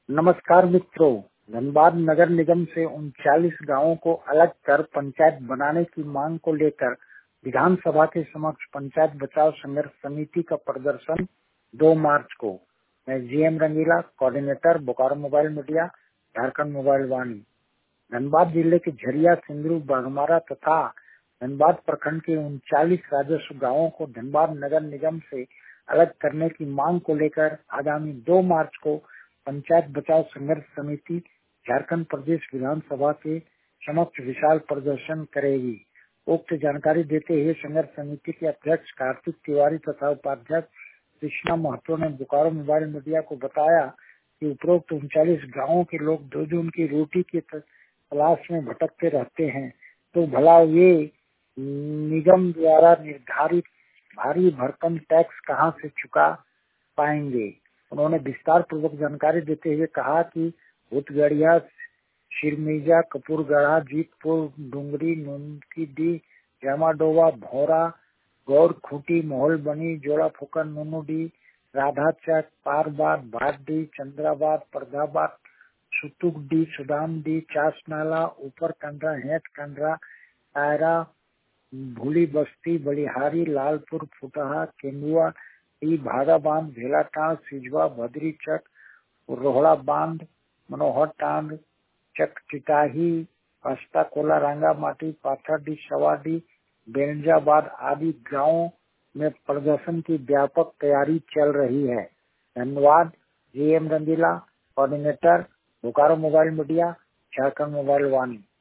नमस्कार मित्रों, धनबाद नगर निगम से 39 गांवों को अलग कर पंचायत बनाने की मांग को लेकर विधानसभा के समक्ष पंचायत बचाव संघर्ष समिति का प्रदर्शन 2 मार्च को। मैं GM Rangila, coordinator, Bokaro mobile media, Jharkhand mobile Vani. Dhanbad जिले के झरिया, सिंदरू, बाघमारा तथा धनबाद प्रखंड के 39 राजस्व गाँवों को धनबाद नगर निगम से अलग करने की मांग को लेकर आगामी 2 मार्च को पंचायत बचाव संघर्ष समिति झारखंड प्रदेश विधानसभा के समक्ष विशाल प्रदर्शन करेगी। उक्त जानकारी देते हुए संघर्ष समिति के अध्यक्ष कार्तिक तिवारी तथा उपाध्यक्ष कृष्णा महतो ने बोकारो मोबाइल मीडिया को बताया कि उपरोक्त 39 गांवों के लोग 2 जून की रोटी की तलाश में भटकते रहते हैं, तो भला ये निगम द्वारा निर्धारित भारी भरकम टैक्स कहां से चुका पाएंगे। उन्होंने विस्तार पूर्वक जानकारी देते हुए कहा कि भूतगढ़िया, शिरमीजा, कपूरगढ़ा, जीतपुर, डुंगरी, नूनकीडी, जामाडोवा, भौरा, गौर खूटी, मोहल बनी, जोड़ा फुकन, नूनूडी, राधाचक, पारबाद, भाटडी, चंद्राबाद, परदाबाद, सुतुकडी, सुदामडी, चासनाला, ऊपर कंडरा, हेठ कंडरा, टायरा, भूली बस्ती, बलिहारी, लालपुर, फुटहा, केंदुआ, भागा बांध, भेलाटांड, सिजवा, भद्री चक, रोहड़ा बांध, मनोहर टांड, चक चिटाही, हस्ता कोला, रांगा माटी, पाथरडी, सवाडी, बेरंजाबाद आदि गांवों में प्रदर्शन की व्यापक तैयारी चल रही है। धन्यवाद। GM Rangila, coordinator, Bokaro mobile media, Jharkhand mobile वाणी।